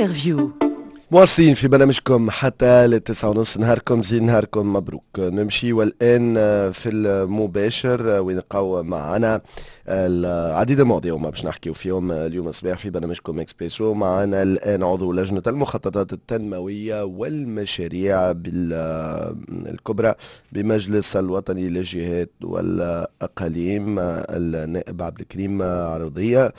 انترفيو. مواصلين في برنامجكم حتى للتسعة ونص. نهاركم زين، نهاركم مبروك. نمشي والآن في المباشر وين نلقاو معنا العديد من المواضيع وما باش نحكيو فيهم اليوم الصباح في برنامجكم اكسبريسو. معنا الآن عضو لجنة المخططات التنموية والمشاريع الكبرى بمجلس الوطني للجهات والأقاليم، النائب عبد الكريم عرضية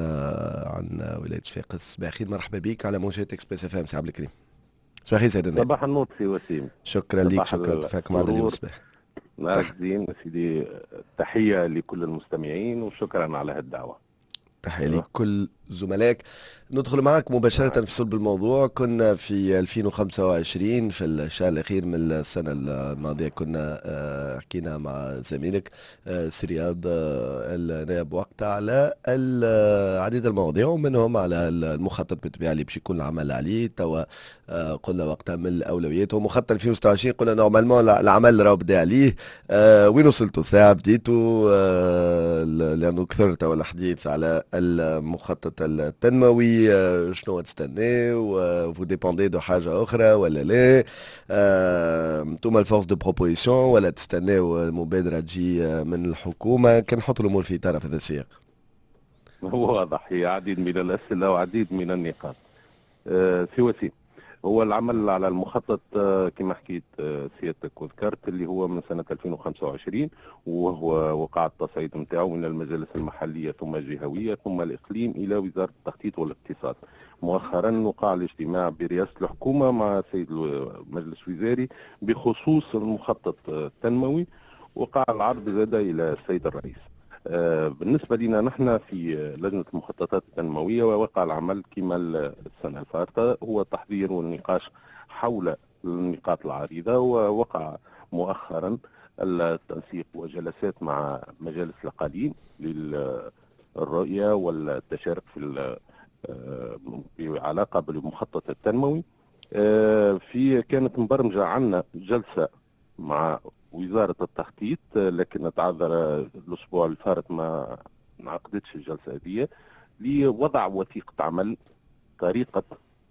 عن ولاية صفاقس. صباح الخير، مرحبا بك على موجات اكسبريس اف ام سي عبد الكريم. صباح الخير سيد النائب. صباح النور سي وسيم. شكرا لك، صباح شكرا اتفاق معنا اليوم الصباح. نهارك زين سيدي، تحية لكل المستمعين وشكرا على هالدعوة. تحية لكل زملائك. ندخل معك مباشرة في صلب الموضوع. كنا في 2025 في الشهر الأخير من السنة الماضية، كنا حكينا مع زميلك سرياض النائب وقتها على العديد المواضيع ومنهم على المخطط بالطبيعة اللي باش يكون العمل عليه. توا قلنا وقتها من الأولويات هو مخطط 2026. قلنا نورمالمون العمل راه بدا عليه. وين وصلتوا ساعة بديتوا؟ لأنه كثر توا الحديث على المخطط التنموي. شنو تستناو؟ فو ديبوندي دو حاجه اخرى ولا لا؟ انتم الفورس دو بروبوزيسيون ولا تستناو مبادره تجي من الحكومه؟ كان نحط الامور في طرف هذا السياق. واضح، هي عديد من الاسئله وعديد من النقاط. سي وسيم، هو العمل على المخطط كما حكيت سيادتك وذكرت اللي هو من سنة 2025، وهو وقع التصعيد نتاعو من المجالس المحلية ثم الجهوية ثم الإقليم إلى وزارة التخطيط والاقتصاد. مؤخرا وقع الاجتماع برئاسة الحكومة مع سيد المجلس الوزاري بخصوص المخطط التنموي، وقع العرض زاد إلى السيد الرئيس. بالنسبة لنا نحن في لجنة المخططات التنموية ووقع العمل كما السنة الفارطة هو التحضير والنقاش حول النقاط العريضة، ووقع مؤخرا التنسيق وجلسات مع مجالس الأقاليم للرؤية والتشارك في علاقة بالمخطط التنموي. كانت مبرمجة عنا جلسة مع وزارة التخطيط، لكن نتعذر الأسبوع الفارط ما عقدتش الجلسة هذه لوضع وثيقة عمل، طريقة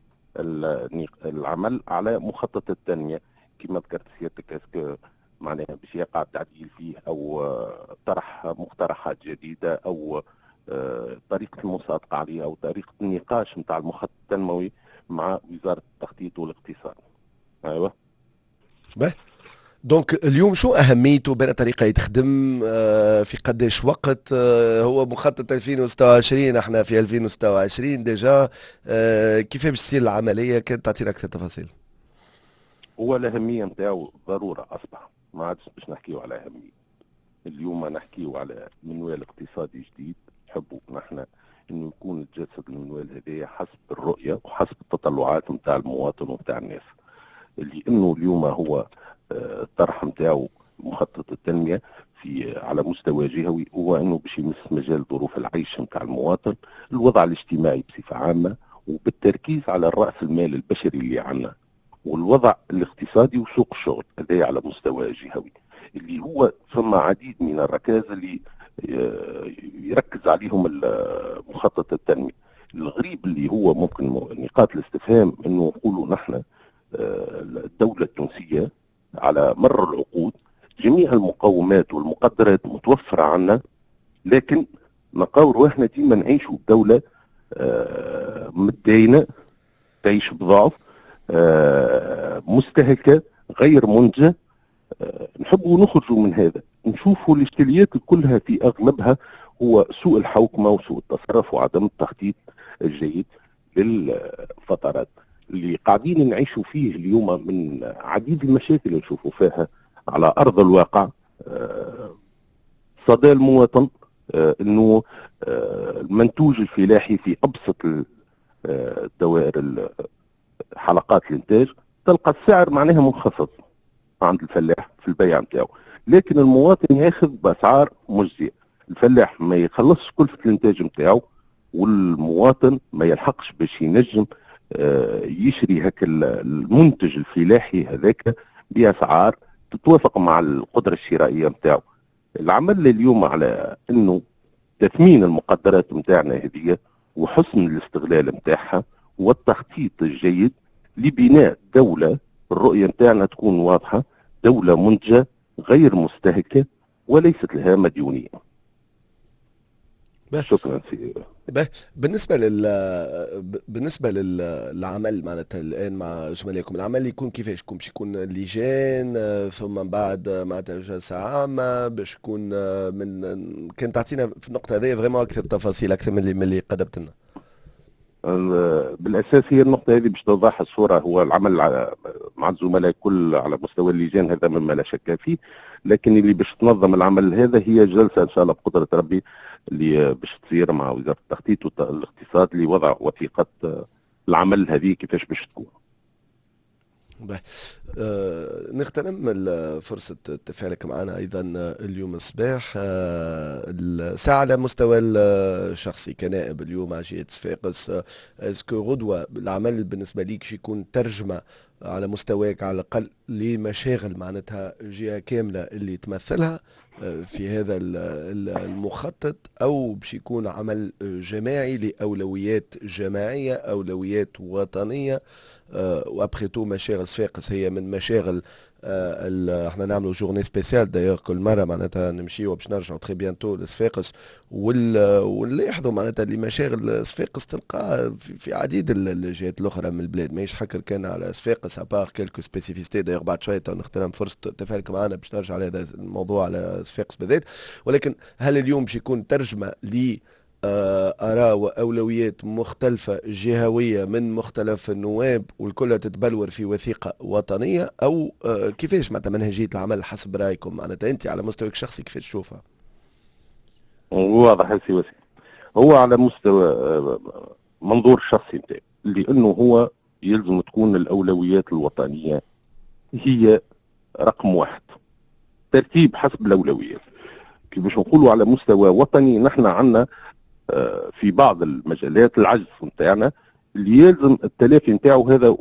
العمل على مخطط التنمية كما ذكرت سيادتك. اسكو معناها باش يقع التعديل فيه أو طرح مقترحات جديدة أو طريقة المصادقة عليه أو طريقة النقاش نتاع المخطط التنموي مع وزارة التخطيط والاقتصاد. أيوة. دونك اليوم شو أهميته؟ بأي طريقة يتخدم؟ في قداش وقت؟ هو مخطط 2026، احنا في 2026 ديجا. كيف باش تصير العملية؟ كانت تعطينا أكثر تفاصيل. هو الأهمية نتاعو ضرورة أصبح، ما عادش باش نحكيو على أهمية. اليوم نحكيو على منوال اقتصادي جديد، نحبوا نحن إنه يكون الجسد المنوال هذايا حسب الرؤية وحسب التطلعات نتاع المواطن ونتاع الناس. لأنه اليوم هو الطرح نتاعو مخطط التنمية على مستوى جهوي هو انه باش يمس مجال ظروف العيش نتاع المواطن، الوضع الاجتماعي بصفة عامة، وبالتركيز على الرأس المال البشري اللي عندنا، والوضع الاقتصادي وسوق الشغل هذا على مستوى جهوي، اللي هو ثم عديد من الركائز اللي يركز عليهم مخطط التنمية. الغريب اللي هو ممكن نقاط الاستفهام انه نقولوا نحن الدولة التونسية على مر العقود جميع المقومات والمقدرات متوفرة عنا، لكن نقاور واحنا ديما نعيشوا بدولة متدينة، تعيش بضعف، مستهلكة، غير منتجة. نحبوا نخرجوا من هذا، نشوفوا الاشكاليات كلها في اغلبها هو سوء الحوكمة وسوء التصرف وعدم التخطيط الجيد للفترات اللي قاعدين نعيشوا فيه اليوم. من عديد المشاكل اللي نشوفوا فيها على أرض الواقع صدى المواطن أنه المنتوج الفلاحي في أبسط الدوائر حلقات الإنتاج تلقى السعر معناها منخفض عند الفلاح في البيع نتاعو، لكن المواطن ياخذ بأسعار مجزية. الفلاح ما يخلصش كلفة الإنتاج نتاعو، والمواطن ما يلحقش باش ينجم يشري هكا المنتج الفلاحي هذاك بأسعار تتوافق مع القدرة الشرائية نتاعو. العمل اليوم على انه تثمين المقدرات نتاعنا هذه وحسن الاستغلال نتاعها والتخطيط الجيد لبناء دولة. الرؤية نتاعنا تكون واضحة، دولة منتجة غير مستهلكة وليست لها مديونية. شكرا سي. به بالنسبة للعمل معناتها الآن مع زملائكم، العمل يكون كيفاش؟ باش يكون لجان ثم من بعد معناتها جلسة عامة باش يكون كان تعطينا في النقطة هذه فريمون أكثر تفاصيل أكثر من اللي قدمت لنا. بالاساس هي النقطه هذه باش توضح الصوره. هو العمل مع الزملاء الكل على مستوى اللجان هذا مما لا شك فيه، لكن اللي باش تنظم العمل هذا هي جلسه ان شاء الله بقدره ربي اللي باش تصير مع وزاره التخطيط والاقتصاد لوضع وثيقه العمل هذه كيفاش باش تكون. نغتنم فرصة تفاعلك معنا أيضا اليوم الصباح. الساعة على مستوى الشخصي كنائب اليوم على جهة صفاقس، اسكو غدوة العمل بالنسبة ليك شي يكون ترجمة على مستواك على الأقل لمشاغل معناتها جهة كاملة اللي تمثلها في هذا المخطط، أو باش يكون عمل جماعي لأولويات جماعية، أولويات وطنية؟ وابخي تو مشاغل صفاقس هي من مشاغل احنا نعملوا جورني سبيسيال دايوغ كل مره معناتها نمشيو باش نرجعوا تري بيانتو لصفاقس، ونلاحظوا معناتها اللي مشاغل صفاقس تلقاها في عديد الجهات الاخرى من البلاد، ماهيش حكر كان على صفاقس ابار كيلكو سبيسيفيستي. دايوغ بعد شويه نغتنم فرصه تفاعلك معنا باش نرجع على هذا الموضوع على صفاقس بالذات. ولكن هل اليوم باش يكون ترجمه ل آراء وأولويات مختلفة جهوية من مختلف النواب والكلها تتبلور في وثيقة وطنية، أو كيفاش معناتها منهجية العمل حسب رأيكم؟ معناتها أنت على مستواك الشخصي كيفاش تشوفها؟ واضح سي وسيم. هو على مستوى منظور الشخصي نتاعي، لأنه هو يلزم تكون الأولويات الوطنية هي رقم واحد، ترتيب حسب الأولويات. كي باش نقولوا على مستوى وطني، نحن عندنا في بعض المجالات العجز نتاعنا اللي يلزم التلافي نتاعو هذا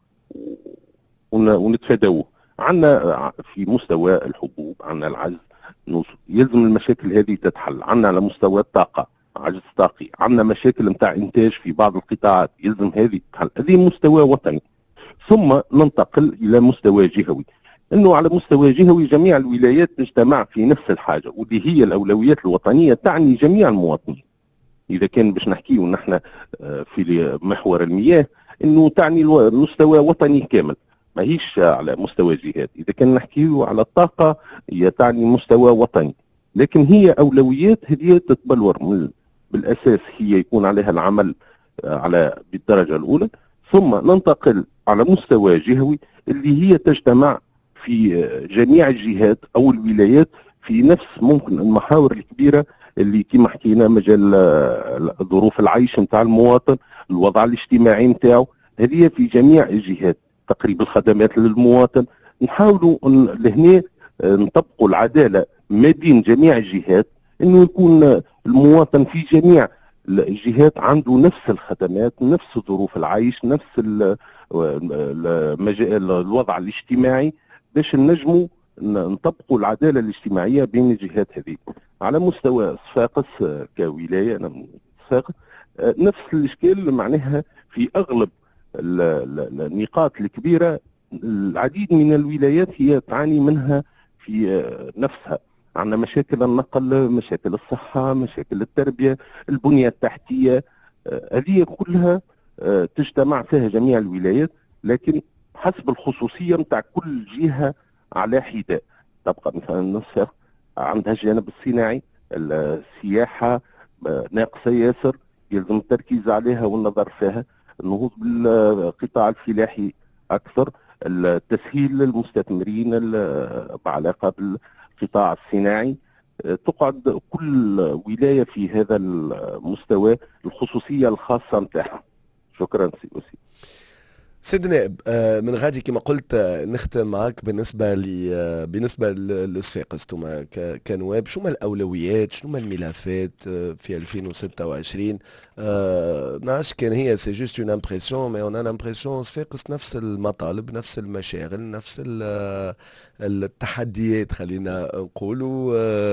ونتفاداوه. عندنا في مستوى الحبوب عندنا العجز، يلزم المشاكل هذه تتحل. عندنا على مستوى الطاقة عجز طاقي، عندنا مشاكل نتاع انتاج في بعض القطاعات يلزم هذه تتحل. هذه مستوى وطني. ثم ننتقل الى مستوى جهوي، انه على مستوى جهوي جميع الولايات تجتمع في نفس الحاجة، واللي هي الاولويات الوطنية تعني جميع المواطنين. إذا كان باش نحكيو نحن في محور المياه، إنه تعني المستوى وطني كامل، ماهيش على مستوى جهات. إذا كان نحكيو على الطاقة هي تعني مستوى وطني، لكن هي أولويات هذه تتبلور بالأساس هي يكون عليها العمل على بالدرجة الأولى، ثم ننتقل على مستوى جهوي اللي هي تجتمع في جميع الجهات أو الولايات في نفس ممكن المحاور الكبيرة اللي كما حكينا، مجال ظروف العيش نتاع المواطن، الوضع الاجتماعي نتاعو، هذه في جميع الجهات، تقريب الخدمات للمواطن. نحاولوا لهنا نطبقوا العداله ما بين جميع الجهات، انه يكون المواطن في جميع الجهات عنده نفس الخدمات، نفس ظروف العيش، نفس الوضع الاجتماعي، باش نجموا نطبقوا العداله الاجتماعيه بين الجهات هذه. على مستوى صفاقس كولايه، انا من صفاقس نفس الاشكال معناها في اغلب النقاط الكبيره. العديد من الولايات هي تعاني منها في نفسها. عندنا مشاكل النقل، مشاكل الصحه، مشاكل التربيه، البنيه التحتيه، هذه كلها تجتمع فيها جميع الولايات، لكن حسب الخصوصيه نتاع كل جهه على حده. تبقى مثلا نصف عندها الجانب الصناعي، السياحه ناقصه ياسر، يلزم التركيز عليها والنظر فيها. النهوض بالقطاع الفلاحي اكثر، التسهيل للمستثمرين بعلاقه بالقطاع الصناعي. تقعد كل ولايه في هذا المستوى الخصوصيه الخاصه نتاعها. شكرا سي. سيد نائب، من غادي كما قلت نختم معك بالنسبة للصفاقس. انتم كنواب، شنو الأولويات، شنو الملفات في 2026؟ نعرفش كان هي سي جوست اون امبرسيون، مي اون لامبرسيون صفاقس نفس المطالب، نفس المشاغل، نفس التحديات خلينا نقولوا،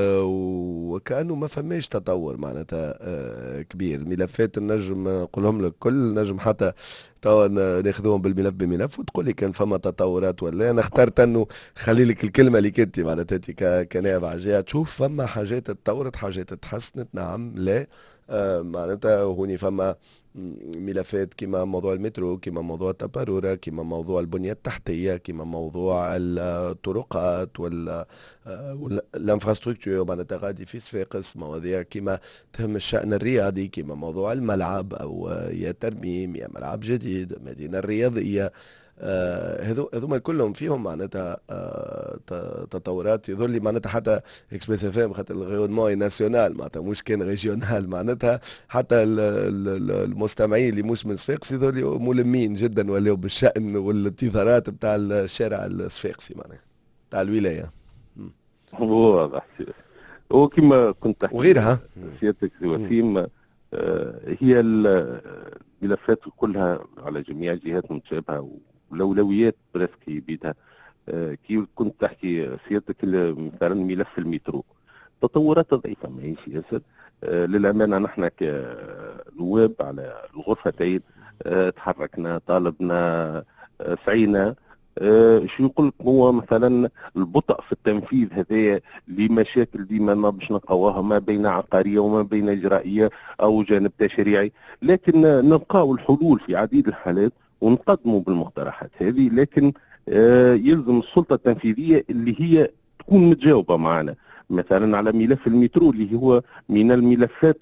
وكأنه ما فماش تطور معناتها كبير. ملفات نجم نقولهم لك كل نجم حتى توا ناخذوهم بالملف بملف وتقول لي كان فما تطورات ولا. انا اخترت انه خلي لك الكلمه اللي كنتي معناتها انت كنائب على الجهه تشوف فما حاجات تطورت، حاجات تحسنت، نعم لا. معناتها هوني فما ملفات كما موضوع المترو، كما موضوع التبرورة، كما موضوع البنية التحتية، كما موضوع الطرقات والانفراستركتور معناتها غادي في صفاقس، مواضيع كما تهم الشأن الرياضي، كما موضوع الملعب أو يا ترميم يا ملعب جديد، مدينة رياضية. هذوما كلهم فيهم معناتها تطورات. يظهر لي معناتها حتى اكسبريس اف ام خاطر الغيونمون ناسيونال معناتها مش كان ريجيونال، معناتها حتى المستمعين اللي مش من صفاقس يظهر لي ملمين جدا ولاو بالشأن والانتظارات بتاع الشارع الصفاقسي معناها بتاع الولاية. واضح. هو كما كنت تحكي وغيرها. سيادتك وسيم، هي الملفات كلها على جميع الجهات متشابهة والأولويات برسكي بيدها. كي كنت تحكي سيادتك مثلا ملف المترو، تطورات ضعيفة ماهيش ياسر. للأمانة نحن كنواب على الغرفتين تحركنا، طالبنا، سعينا. شو يقول لك هو مثلا البطء في التنفيذ هذايا لمشاكل ديما ما باش نلقاوها ما بين عقاريه وما بين اجرائيه او جانب تشريعي، لكن نلقاو الحلول في عديد الحالات ونقدموا بالمقترحات هذه. لكن يلزم السلطه التنفيذيه اللي هي تكون متجاوبه معنا. مثلا على ملف المترو اللي هو من الملفات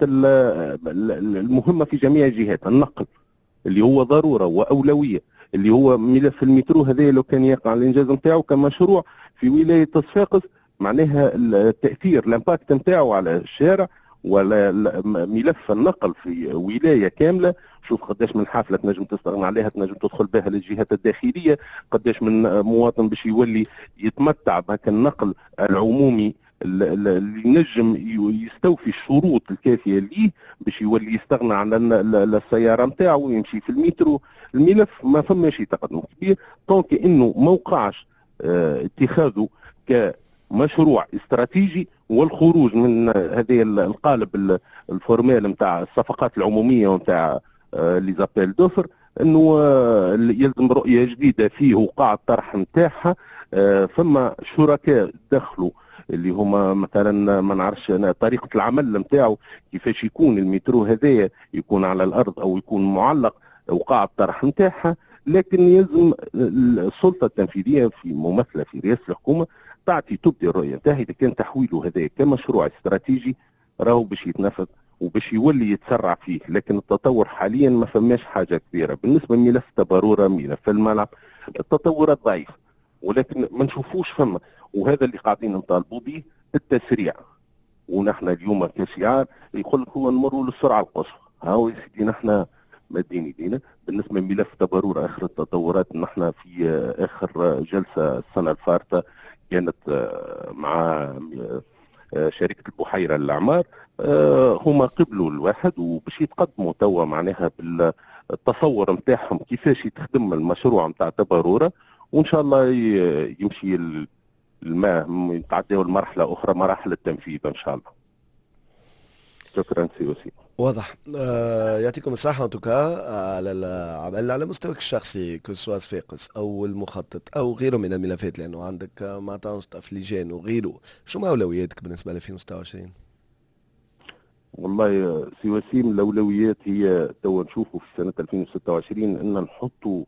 المهمه في جميع الجهات، النقل اللي هو ضروره واولويه، اللي هو ملف المترو هذا لو كان يقع الانجاز نتاعو كمشروع في ولايه صفاقس، معناها التاثير الامباكت نتاعو على الشارع ولا ملف النقل في ولايه كامله. شوف قداش من حافله تنجم تستغنى عليها، تنجم تدخل بها للجهات الداخليه، قداش من مواطن باش يولي يتمتع بهك النقل العمومي اللي ينجم يستوفي الشروط الكافيه ليه باش يولي يستغنى عن السياره نتاعو ويمشي في المترو. الملف ما فماش تقدم كبير طونك انه ما وقعش اتخاذه كمشروع استراتيجي والخروج من هذه القالب الفورمال نتاع الصفقات العموميه ونتاع لي زابيل دوفر، انه يلزم رؤيه جديده فيه وقاع الطرح نتاعها. فما شركاء دخلوا اللي هما مثلا ما نعرفش طريقه العمل نتاعو كيفاش يكون المترو هذايا، يكون على الارض او يكون معلق، وقاع الطرح نتاعها. لكن يلزم السلطه التنفيذيه في ممثله في رئاسه الحكومه تبدي الرؤيه نتاعها اذا كان تحويله هذايا كمشروع استراتيجي راهو باش يتنفذ وباش يولي يتسرع فيه. لكن التطور حاليا ما فماش حاجه كبيره بالنسبه لملف التبرورة، ملف الملعب، التطورات ضعيفه ولكن ما نشوفوش فما. وهذا اللي قاعدين نطالبوا به التسريع. ونحن اليوم كشعار يقول لك هو نمروا للسرعه القصوى. هاو يا سيدي نحن مادين ايدينا. بالنسبه لملف تبرور اخر التطورات، نحن في اخر جلسه السنه الفارطه كانت مع شركه البحيره للاعمار، هما قبلوا الواحد وباش يتقدموا توا معناها بالتصور نتاعهم كيفاش يتخدم المشروع نتاع تبروره، وان شاء الله يمشي الماء يتعداو المرحله اخرى، مراحل التنفيذ ان شاء الله. شكرا سي. واضح. يعطيكم الصحة توكا على العمل على مستواك الشخصي، كسوا صفاقس أو المخطط أو غيره من الملفات، لأنه عندك مع في لجان وغيره. شو ما أولوياتك بالنسبة ل 2026؟ والله سي وسيم الأولويات هي توا نشوفوا في سنة 2026 أن نحطوا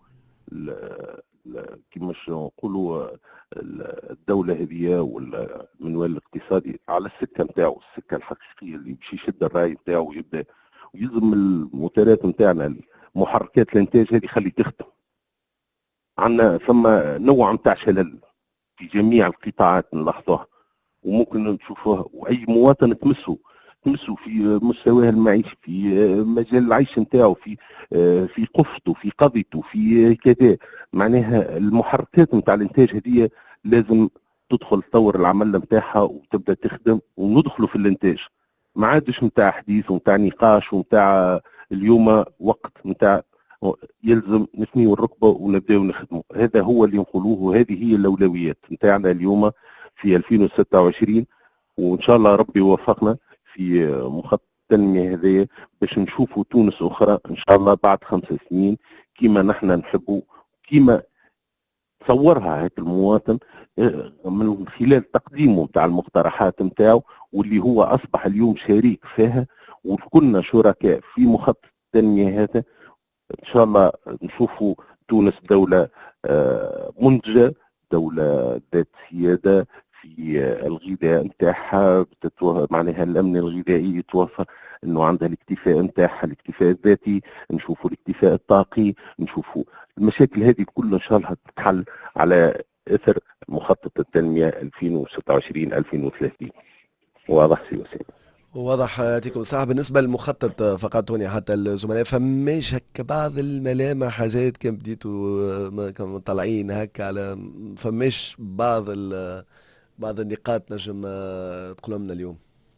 كما نقولوا الدولة هذه والمنوال الاقتصادي على السكة نتاعو، السكة الحقيقية اللي باش يشد الراي نتاعو ويبدا ويلزم الموتورات نتاعنا محركات الانتاج هذه خلي تخدم. عندنا ثم نوع نتاع شلل في جميع القطاعات نلاحظوها وممكن نشوفوها، واي مواطن تمسه تمسوا في مستواه المعيشي، في مجال العيش نتاعو، في قفته، في قضيته، في كذا. معناها المحركات نتاع الانتاج هذه لازم تدخل تطور العمل نتاعها وتبدا تخدم وندخلوا في الانتاج. ما عادش نتاع حديث ونتاع نقاش ونتاع اليوم وقت نتاع يلزم نثنيوا الركبه ونبداو نخدموا. هذا هو اللي نقولوه، وهذه هي الاولويات نتاعنا اليوم في 2026. وان شاء الله ربي يوفقنا في مخطط التنميه هذايا باش نشوفوا تونس اخرى ان شاء الله بعد 5 سنين كيما نحن نحبوا، كيما تصورها هيك المواطن من خلال تقديمه نتاع المقترحات نتاعو، واللي هو اصبح اليوم شريك فيها، وكلنا شركاء في مخطط التنميه هذا. ان شاء الله نشوفوا تونس دولة منتجة، دولة ذات سيادة في الغذاء نتاعها، معناها الامن الغذائي يتوفر، انه عندها الاكتفاء نتاعها، الاكتفاء الذاتي، نشوفوا الاكتفاء الطاقي، نشوفوا المشاكل هذه كلها ان شاء الله تتحل على اثر مخطط التنمية 2026 2030. واضح سي وسيم؟ واضح. يعطيكم الصحة. بالنسبة للمخطط فقط هوني حتى الزملاء، فماش هكا بعض الملامح حاجات كان بديتوا كانوا طالعين هكا على، فماش بعض النقاط نجم تقولوا لنا اليوم؟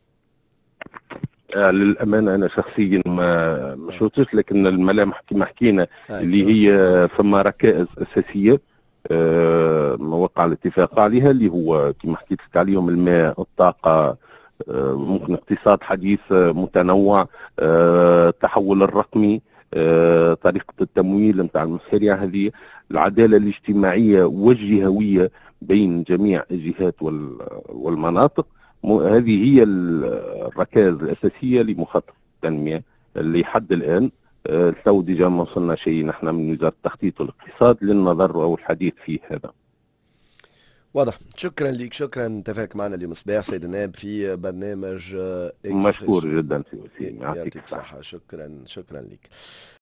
للأمانة أنا شخصيا ما آه. شفتش، لكن الملامح كما حكينا اللي أيوة. هي ثم ركائز أساسية وقع الاتفاق عليها، اللي هو كما حكيت لك عليهم: الماء، الطاقة، ممكن اقتصاد حديث متنوع، التحول الرقمي، طريقة التمويل نتاع المشاريع هذه، العدالة الاجتماعية والجهوية بين جميع الجهات والمناطق. هذه هي الركائز الأساسية لمخطط التنمية اللي حد الآن تو ديجا ما وصلنا شيء نحن من وزارة التخطيط والاقتصاد للنظر أو الحديث فيه هذا. واضح. شكرا لك، شكرا اتفاق معنا اليوم صباح سيد النائب في برنامج مشكور اكسبريسو. جدا سي وسيم، يعطيك يعطيك الصحة. الصحة. شكرا، شكرا لك.